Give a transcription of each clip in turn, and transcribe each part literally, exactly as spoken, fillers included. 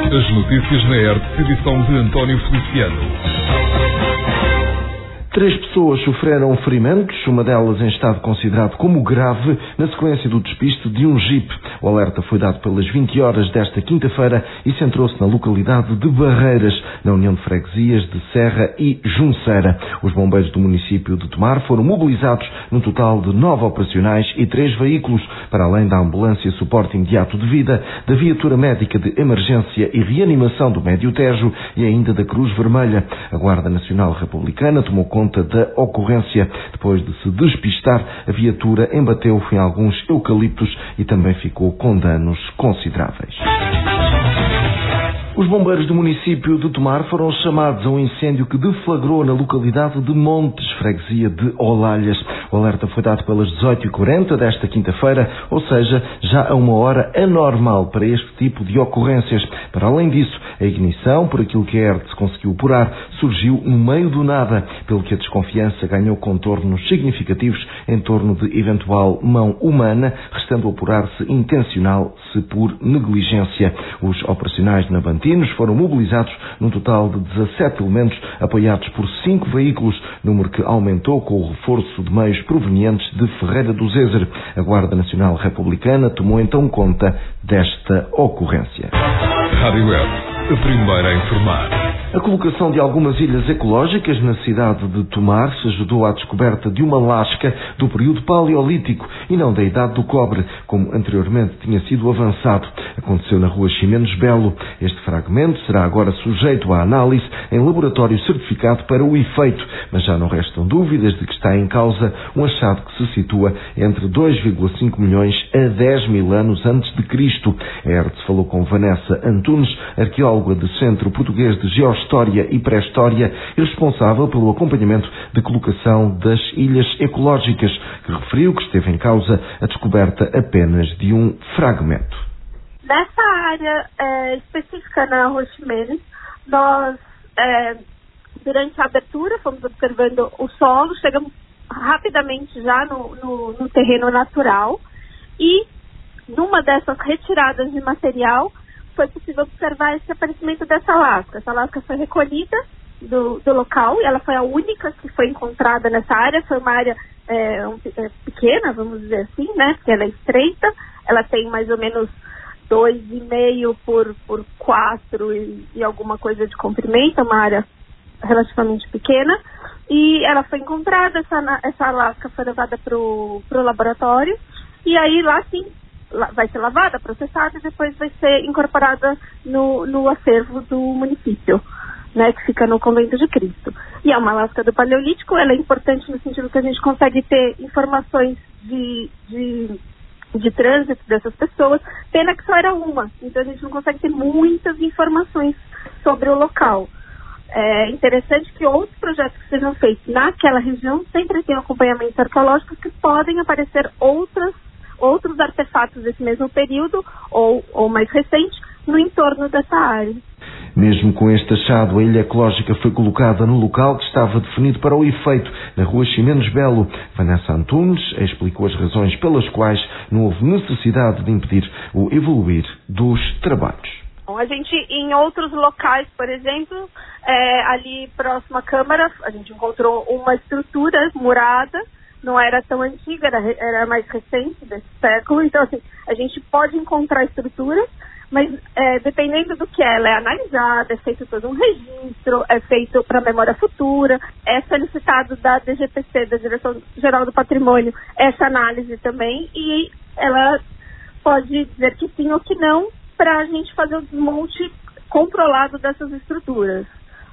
As notícias na R T P, edição de António Feliciano. Três pessoas sofreram ferimentos, uma delas em estado considerado como grave, na sequência do despiste de um jipe. O alerta foi dado pelas vinte horas desta quinta-feira e centrou-se na localidade de Barreiras, na União de Freguesias de Serra e Junceira. Os bombeiros do município de Tomar foram mobilizados num total de nove operacionais e três veículos, para além da ambulância suporte imediato de vida, da viatura médica de emergência e reanimação do Médio Tejo e ainda da Cruz Vermelha. A Guarda Nacional Republicana tomou conta da ocorrência. Depois de se despistar, a viatura embateu em alguns eucaliptos e também ficou com danos consideráveis. Os bombeiros do município de Tomar foram chamados a um incêndio que deflagrou na localidade de Montes, freguesia de Olalhas. O alerta foi dado pelas dezoito e quarenta desta quinta-feira, ou seja, já a uma hora anormal para este tipo de ocorrências. Para além disso, a ignição, por aquilo que a E R T se conseguiu apurar, surgiu no meio do nada, pelo que a desconfiança ganhou contornos significativos em torno de eventual mão humana, restando a apurar se intencional, se por negligência. Os operacionais de Nabantinos foram mobilizados num total de dezassete elementos, apoiados por cinco veículos, número que aumentou com o reforço de meios provenientes de Ferreira do Zézer. A Guarda Nacional Republicana tomou então conta desta ocorrência. Rádio Web, a primeira a informar. A colocação de algumas ilhas ecológicas na cidade de Tomar se ajudou à descoberta de uma lasca do período paleolítico e não da idade do cobre, como anteriormente tinha sido avançado. Aconteceu na rua Ximenes Belo. Este fragmento será agora sujeito à análise em laboratório certificado para o efeito, mas já não restam dúvidas de que está em causa um achado que se situa entre dois vírgula cinco milhões a dez mil anos antes de Cristo. A E R T falou com Vanessa Antunes, arqueóloga do Centro Português de Geohistória e Pré-História e responsável pelo acompanhamento de colocação das ilhas ecológicas, que referiu que esteve em causa a descoberta apenas de um fragmento. Nessa área é, específica na Rua Ximenes, nós, é, durante a abertura, fomos observando o solo, chegamos rapidamente já no, no, no terreno natural e, numa dessas retiradas de material, foi possível observar esse aparecimento dessa lasca. Essa lasca foi recolhida do, do local e ela foi a única que foi encontrada nessa área. Foi uma área é, um, é, pequena, vamos dizer assim, né? Porque ela é estreita, ela tem mais ou menos dois e meio por, por quatro e, e alguma coisa de comprimento, uma área relativamente pequena. E ela foi encontrada, essa, essa lasca foi levada para o laboratório e aí lá sim vai ser lavada, processada e depois vai ser incorporada no, no acervo do município, né, que fica no Convento de Cristo. E é uma lasca do Paleolítico, ela é importante no sentido que a gente consegue ter informações de, de, de trânsito dessas pessoas, pena que só era uma, então a gente não consegue ter muitas informações sobre o local. É interessante que outros projetos que sejam feitos naquela região sempre tenham acompanhamentos arqueológicos que podem aparecer outras outros artefatos desse mesmo período, ou, ou mais recente, no entorno dessa área. Mesmo com este achado, a ilha ecológica foi colocada no local que estava definido para o efeito, na rua Ximenes Belo. Vanessa Antunes explicou as razões pelas quais não houve necessidade de impedir o evoluir dos trabalhos. A gente, em outros locais, por exemplo, é, ali próximo à Câmara, a gente encontrou uma estrutura murada, não era tão antiga, era, era mais recente desse século, então assim, a gente pode encontrar estruturas, mas é, dependendo do que ela é analisada, é feito todo um registro, é feito para memória futura, é solicitado da D G P C, da Direção Geral do Patrimônio, essa análise também, e ela pode dizer que sim ou que não, para a gente fazer o desmonte controlado dessas estruturas.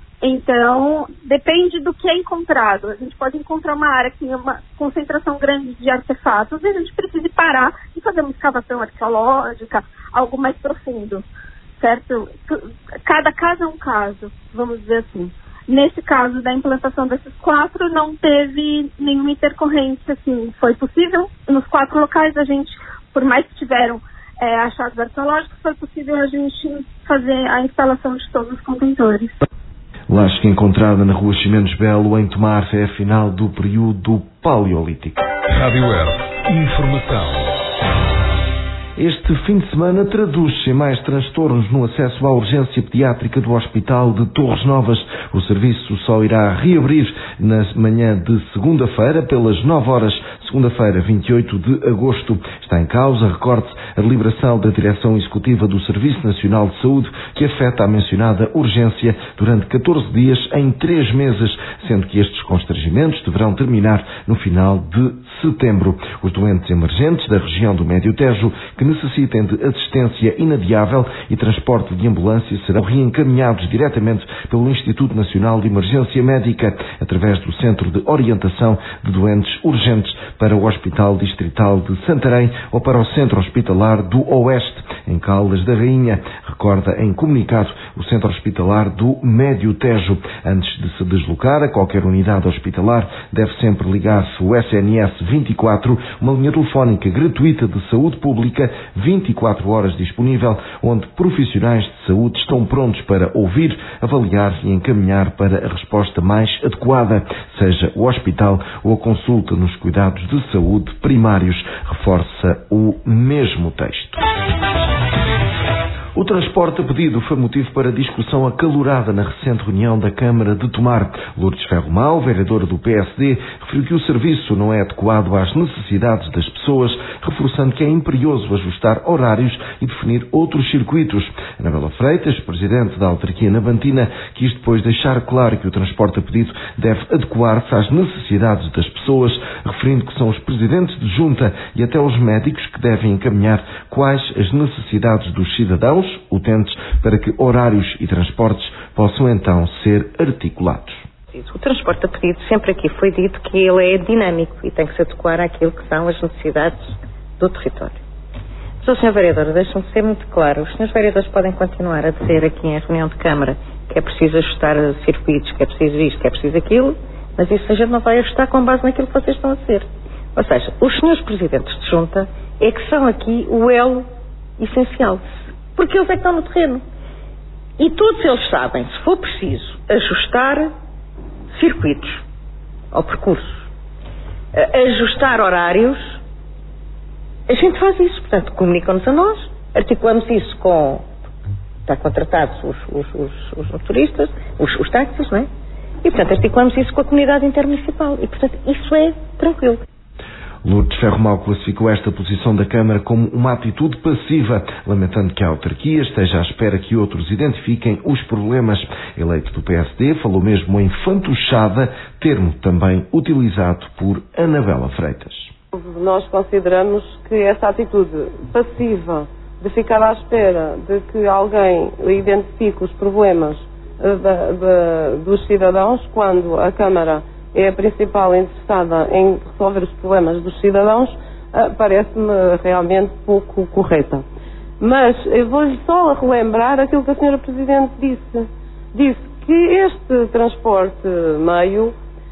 Então, depende do que é encontrado. A gente pode encontrar uma área que tem uma concentração grande de artefatos e a gente precisa parar e fazer uma escavação arqueológica, algo mais profundo, certo? Cada caso é um caso, vamos dizer assim. Nesse caso da implantação desses quatro, não teve nenhuma intercorrência, assim, foi possível. Nos quatro locais, a gente, por mais que tiveram é, achados arqueológicos, foi possível a gente fazer a instalação de todos os contentores. Lasca encontrada na rua Ximenes Belo, em Tomar, é a final do período paleolítico. Rádio Web, informação. Este fim de semana traduz-se em mais transtornos no acesso à urgência pediátrica do Hospital de Torres Novas. O serviço só irá reabrir na manhã de segunda-feira, pelas nove horas, segunda-feira, vinte e oito de agosto. Está em causa, recorde-se, a deliberação da Direção Executiva do Serviço Nacional de Saúde, que afeta a mencionada urgência durante catorze dias em três meses, sendo que estes constrangimentos deverão terminar no final de setembro. Os doentes emergentes da região do Médio Tejo que necessitem de assistência inadiável e transporte de ambulância serão reencaminhados diretamente pelo Instituto Nacional de Emergência Médica, através do Centro de Orientação de Doentes Urgentes, para o Hospital Distrital de Santarém ou para o Centro Hospitalar do Oeste, em Caldas da Rainha. Recorda em comunicado o Centro Hospitalar do Médio Tejo. Antes de se deslocar a qualquer unidade hospitalar, deve sempre ligar-se o S N S vinte e quatro, uma linha telefónica gratuita de saúde pública, vinte e quatro horas disponível, onde profissionais de saúde estão prontos para ouvir, avaliar e encaminhar para a resposta mais adequada, seja o hospital ou a consulta nos cuidados de saúde primários, reforça o mesmo texto. O transporte a pedido foi motivo para discussão acalorada na recente reunião da Câmara de Tomar. Lourdes Ferromal, vereadora do P S D, referiu que o serviço não é adequado às necessidades das pessoas, reforçando que é imperioso ajustar horários e definir outros circuitos. Anabela Freitas, presidente da autarquia nabantina, quis depois deixar claro que o transporte a pedido deve adequar-se às necessidades das pessoas, referindo que são os presidentes de junta e até os médicos que devem encaminhar quais as necessidades dos cidadãos utentes, para que horários e transportes possam então ser articulados. O transporte a pedido, sempre aqui foi dito que ele é dinâmico e tem que se adequar àquilo que são as necessidades do território. Mas, senhor Vereador, deixe-me ser muito claro, os senhores vereadores podem continuar a dizer aqui em reunião de Câmara que é preciso ajustar circuitos, que é preciso isto, que é preciso aquilo, mas isso a gente não vai ajustar com base naquilo que vocês estão a dizer. Ou seja, os senhores presidentes de junta é que são aqui o elo essencial, porque eles é que estão no terreno. E todos eles sabem, se for preciso, ajustar circuitos ao percurso, ajustar horários, a gente faz isso. Portanto, comunicam-nos a nós, articulamos isso com, está contratados os, os, os, os motoristas, os, os táxis, não é? E, portanto, articulamos isso com a comunidade intermunicipal. E, portanto, isso é tranquilo. Lourdes Ferromal classificou esta posição da Câmara como uma atitude passiva, lamentando que a autarquia esteja à espera que outros identifiquem os problemas. Eleito do P S D, falou mesmo em fantochada, termo também utilizado por Anabela Freitas. Nós consideramos que essa atitude passiva de ficar à espera de que alguém identifique os problemas de, de, dos cidadãos, quando a Câmara é a principal interessada em resolver os problemas dos cidadãos, uh, parece-me realmente pouco correta. Mas eu vou-lhe só relembrar aquilo que a senhora Presidente disse. Disse que este transporte meio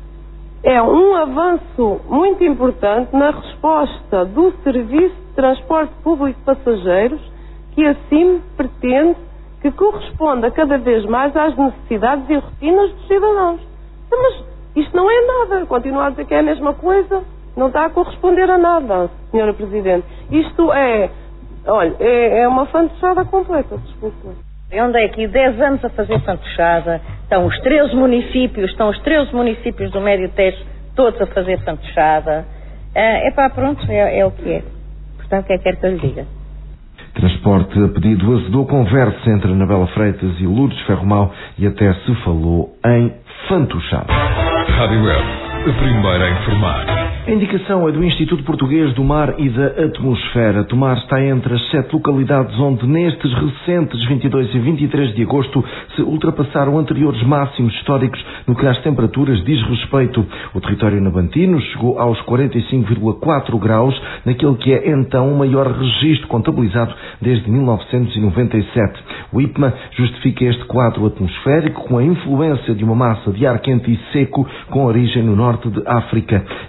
é um avanço muito importante na resposta do Serviço de Transporte Público de Passageiros, que assim pretende que corresponda cada vez mais às necessidades e rotinas dos cidadãos. Mas isto não é nada, continua a dizer que é a mesma coisa, não está a corresponder a nada, senhora Presidente. Isto é, olha, é, é uma fantochada completa, desculpe. Eu andei aqui dez anos a fazer fantochada, estão os treze municípios, estão os treze municípios do Médio Tejo, todos a fazer fantochada. É pá, pronto, é, é o que é. Portanto, o que é que quer que eu lhe diga? Transporte a pedido azedou conversa entre Anabela Freitas e Lourdes Ferromal e até se falou em fantochada. Rádio Web, a primeira a informar. A indicação é do Instituto Português do Mar e da Atmosfera. Tomar está entre as sete localidades onde nestes recentes vinte e dois e vinte e três de agosto se ultrapassaram anteriores máximos históricos no que às temperaturas diz respeito. O território nabantino chegou aos quarenta e cinco vírgula quatro graus, naquele que é então o maior registro contabilizado desde mil novecentos e noventa e sete. O I P M A justifica este quadro atmosférico com a influência de uma massa de ar quente e seco com origem no norte de África. Ainda sob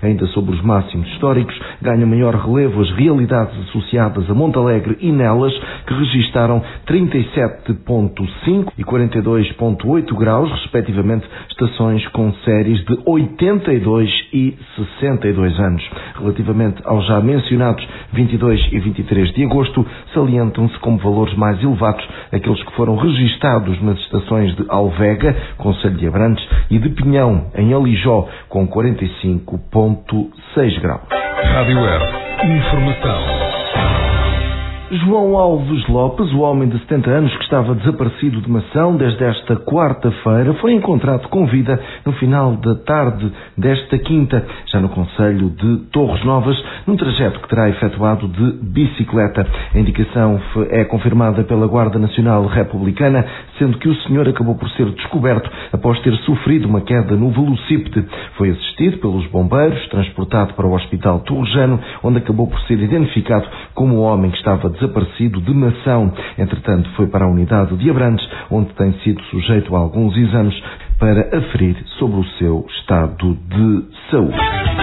sobre os máximos históricos, ganham maior relevo as realidades associadas a Montalegre e Nelas, que registaram trinta e sete vírgula cinco e quarenta e dois vírgula oito graus, respectivamente, estações com séries de oitenta e dois e sessenta e dois anos. Relativamente aos já mencionados vinte e dois e vinte e três de agosto, salientam-se como valores mais elevados aqueles que foram registados nas estações de Alvega, concelho de Abrantes, e de Pinhão, em Alijó, com quarenta e cinco vírgula seis graus. Rádio Air. Informação. João Alves Lopes, o homem de setenta anos que estava desaparecido de Mação desde esta quarta-feira, foi encontrado com vida no final da tarde desta quinta, já no concelho de Torres Novas, num trajeto que terá efetuado de bicicleta. A indicação é confirmada pela Guarda Nacional Republicana, sendo que o senhor acabou por ser descoberto após ter sofrido uma queda no velocípede. Foi assistido pelos bombeiros, transportado para o Hospital Torrejano, onde acabou por ser identificado como o homem que estava desaparecido de Mação. Entretanto, foi para a unidade de Abrantes, onde tem sido sujeito a alguns exames para aferir sobre o seu estado de saúde.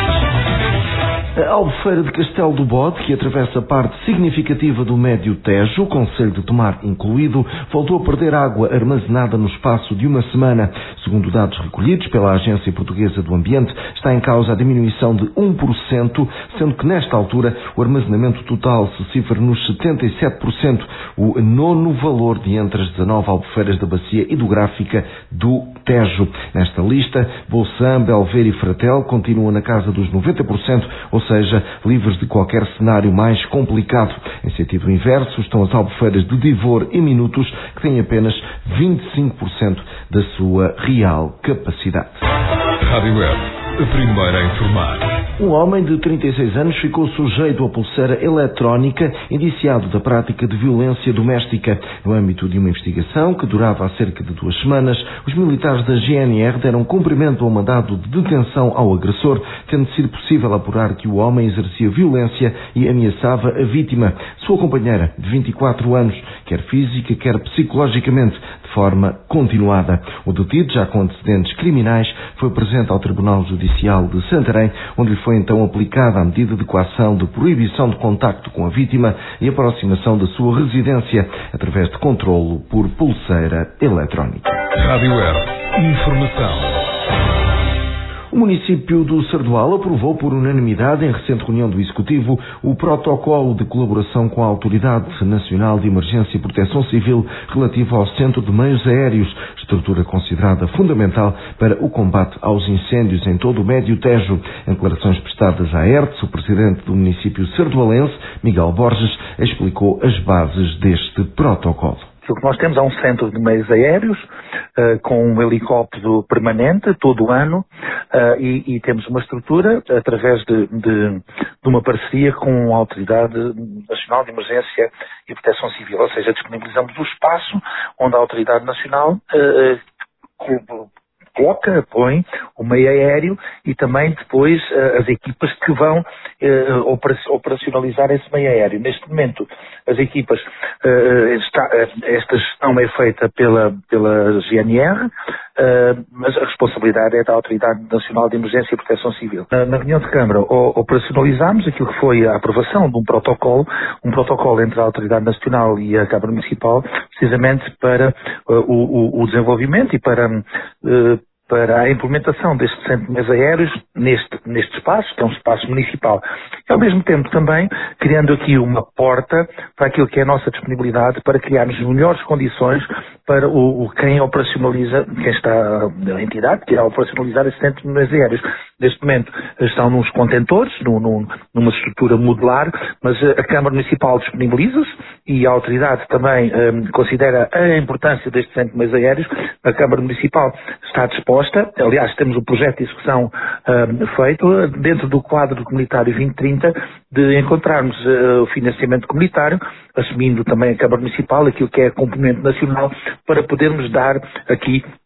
A Albufeira de Castelo do Bode, que atravessa parte significativa do Médio Tejo, o concelho de Tomar incluído, voltou a perder água armazenada no espaço de uma semana. Segundo dados recolhidos pela Agência Portuguesa do Ambiente, está em causa a diminuição de um por cento, sendo que nesta altura o armazenamento total se cifra nos setenta e sete por cento, o nono valor de entre as dezanove albufeiras da bacia hidrográfica do Tejo. Nesta lista, Bolsã, Belver e Fratel continuam na casa dos noventa por cento, ou seja, livres de qualquer cenário mais complicado. Em sentido inverso, estão as albufeiras de Divor e Minutos, que têm apenas vinte e cinco por cento da sua real capacidade. Rádio Air, a primeira a informar. Um homem de trinta e seis anos ficou sujeito a pulseira eletrónica, indiciado da prática de violência doméstica. No âmbito de uma investigação que durava há cerca de duas semanas, os militares da G N R deram cumprimento ao mandado de detenção ao agressor, tendo sido possível apurar que o homem exercia violência e ameaçava a vítima, sua companheira de vinte e quatro anos, quer física, quer psicologicamente, de forma continuada. O detido, já com antecedentes criminais, foi presente ao Tribunal Judicial de Santarém, onde lhe foi então aplicada a medida de coação de proibição de contacto com a vítima e aproximação da sua residência através de controlo por pulseira eletrónica. Rádio Air. Informação. O município do Sardual aprovou por unanimidade, em recente reunião do Executivo, o protocolo de colaboração com a Autoridade Nacional de Emergência e Proteção Civil relativo ao Centro de Meios Aéreos, estrutura considerada fundamental para o combate aos incêndios em todo o Médio Tejo. Em declarações prestadas à E R T S, o presidente do município sardualense, Miguel Borges, explicou as bases deste protocolo. O que nós temos é um centro de meios aéreos, uh, com um helicóptero permanente, todo o ano, uh, e, e temos uma estrutura, através de, de, de uma parceria com a Autoridade Nacional de Emergência e Proteção Civil, ou seja, disponibilizamos o espaço onde a Autoridade Nacional uh, uh, coloca, põe o meio aéreo e também depois uh, as equipas que vão uh, operacionalizar esse meio aéreo. Neste momento, as equipas, uh, está, uh, esta gestão é feita pela, pela G N R, uh, mas a responsabilidade é da Autoridade Nacional de Emergência e Proteção Civil. Uh, na reunião de Câmara, o, operacionalizámos aquilo que foi a aprovação de um protocolo, um protocolo entre a Autoridade Nacional e a Câmara Municipal, precisamente para uh, o, o desenvolvimento e para uh, para a implementação deste centro de meios aéreos neste, neste espaço, que é um espaço municipal. E, ao mesmo tempo, também, criando aqui uma porta para aquilo que é a nossa disponibilidade para criarmos melhores condições para o, o quem operacionaliza, quem está, a entidade que irá operacionalizar esse centro de meios aéreos. Neste momento, estão nos contentores, no, no, numa estrutura modular, mas a Câmara Municipal disponibiliza-se e a autoridade também um, considera a importância deste centro de meios aéreos. A Câmara Municipal está disposta, aliás, temos o projeto de execução um, feito dentro do quadro comunitário vinte trinta de encontrarmos uh, o financiamento comunitário, assumindo também a Câmara Municipal aquilo que é componente nacional, para podermos dar aqui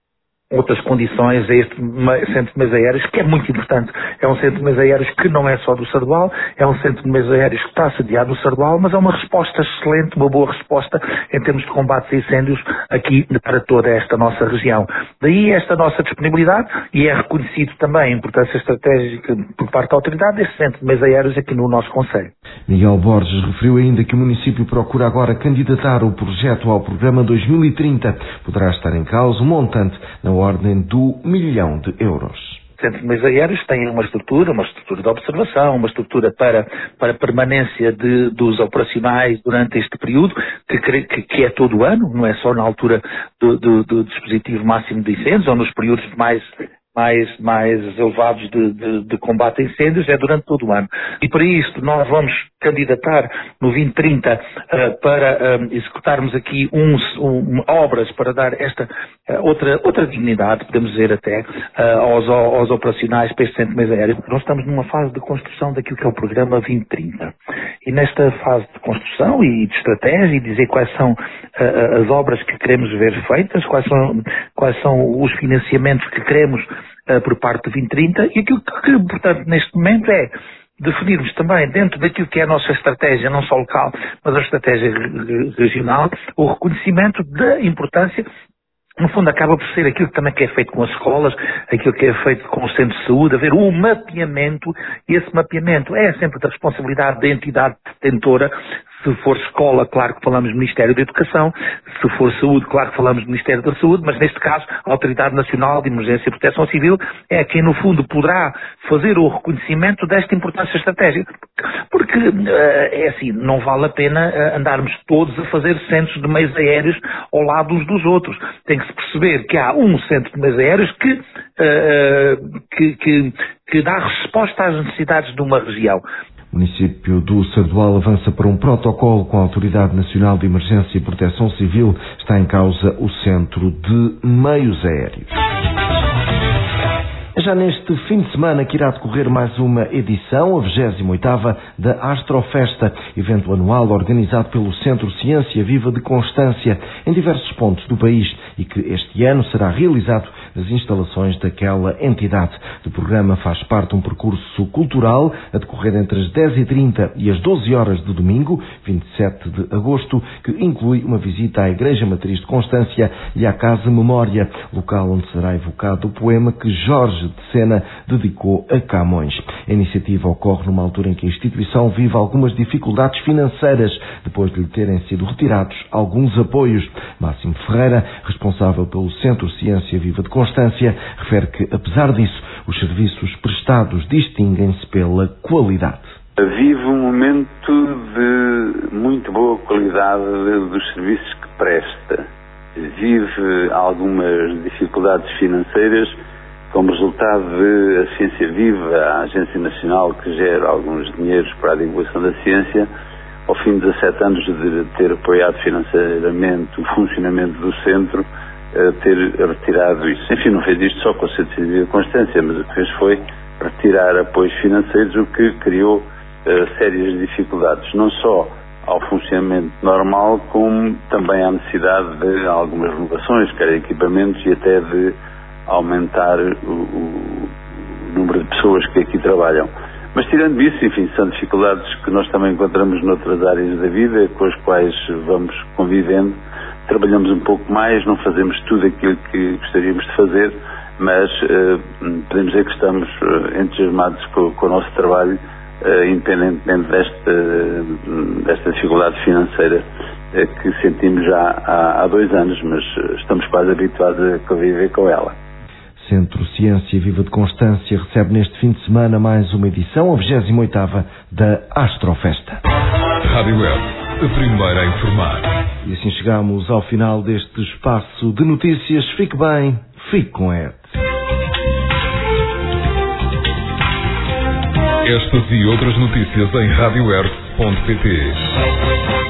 outras condições a este centro de meios aéreos, que é muito importante. É um centro de meios aéreos que não é só do Sardual, é um centro de meios aéreos que está sediado no Sardual, mas é uma resposta excelente, uma boa resposta em termos de combate a incêndios aqui para toda esta nossa região. Daí esta nossa disponibilidade, e é reconhecido também a importância estratégica por parte da autoridade deste centro de meios aéreos aqui no nosso concelho. Miguel Borges referiu ainda que o município procura agora candidatar o projeto ao programa dois mil e trinta. Poderá estar em causa um montante na ordem do milhão de euros. O Centro de Meios Aéreos tem uma estrutura, uma estrutura de observação, uma estrutura para, para permanência de, dos operacionais durante este período, que, que, que é todo o ano, não é só na altura do, do, do dispositivo máximo de incêndios, ou nos períodos mais, mais, mais elevados de, de, de combate a incêndios, é durante todo o ano. E para isto nós vamos candidatar no vinte trinta uh, para uh, executarmos aqui uns, um, obras para dar esta uh, outra, outra dignidade, podemos dizer até, uh, aos, aos operacionais para este centro de meios aéreos, porque nós estamos numa fase de construção daquilo que é o programa vinte trinta. E nesta fase de construção e de estratégia, e dizer quais são uh, as obras que queremos ver feitas, quais são, quais são os financiamentos que queremos uh, por parte do vinte trinta, e aquilo que, portanto, neste momento é definirmos também, dentro daquilo que é a nossa estratégia, não só local, mas a estratégia regional, o reconhecimento da importância. No fundo, acaba por ser aquilo que também que é feito com as escolas, aquilo que é feito com os centros de saúde, haver um mapeamento, e esse mapeamento é sempre da responsabilidade da entidade detentora. Se for escola, claro que falamos do Ministério da Educação. Se for saúde, claro que falamos do Ministério da Saúde, mas neste caso, a Autoridade Nacional de Emergência e Proteção Civil é quem, no fundo, poderá fazer o reconhecimento desta importância estratégica. Porque, é assim, não vale a pena andarmos todos a fazer centros de meios aéreos ao lado uns dos outros. Tem que se perceber que há um centro de meios aéreos que, uh, que, que, que dá resposta às necessidades de uma região. O município do Sardual avança para um protocolo com a Autoridade Nacional de Emergência e Proteção Civil. Está em causa o Centro de Meios Aéreos. É já neste fim de semana que irá decorrer mais uma edição, a vigésima oitava, da Astrofesta, evento anual organizado pelo Centro Ciência Viva de Constância, em diversos pontos do país, e que este ano será realizado nas instalações daquela entidade. Do programa faz parte um percurso cultural a decorrer entre as dez e trinta e as doze horas de domingo, vinte e sete de agosto, que inclui uma visita à Igreja Matriz de Constância e à Casa Memória, local onde será evocado o poema que Jorge de Sena dedicou a Camões. A iniciativa ocorre numa altura em que a instituição vive algumas dificuldades financeiras, depois de lhe terem sido retirados alguns apoios. Máximo Ferreira, responsável pelo Centro Ciência Viva de Constância, refere que, apesar disso, os serviços prestados distinguem-se pela qualidade. Vive um momento de muito boa qualidade dos serviços que presta. Vive algumas dificuldades financeiras como resultado de a Ciência Viva, a Agência Nacional que gera alguns dinheiros para a divulgação da ciência, ao fim de dezassete anos de ter apoiado financeiramente o funcionamento do centro, ter retirado isso. Enfim, não fez isto só com a Ciência Viva de Constância, mas o que fez foi retirar apoios financeiros, o que criou uh, sérias dificuldades, não só ao funcionamento normal, como também à necessidade de algumas renovações, quer equipamentos, e até de aumentar o, o número de pessoas que aqui trabalham. Mas tirando isso, enfim, são dificuldades que nós também encontramos noutras áreas da vida, com as quais vamos convivendo. Trabalhamos um pouco mais, não fazemos tudo aquilo que gostaríamos de fazer, mas uh, podemos dizer que estamos uh, entusiasmados com, com o nosso trabalho, uh, independentemente desta, uh, desta dificuldade financeira uh, que sentimos já há, há dois anos, mas uh, estamos quase habituados a conviver com ela. Centro Ciência Viva de Constância recebe neste fim de semana mais uma edição, a vigésima oitava da Astrofesta. Rádio Web, a primeira a informar. E assim chegamos ao final deste espaço de notícias. Fique bem, fique com a E T. Estas e outras notícias em rádio web ponto pt.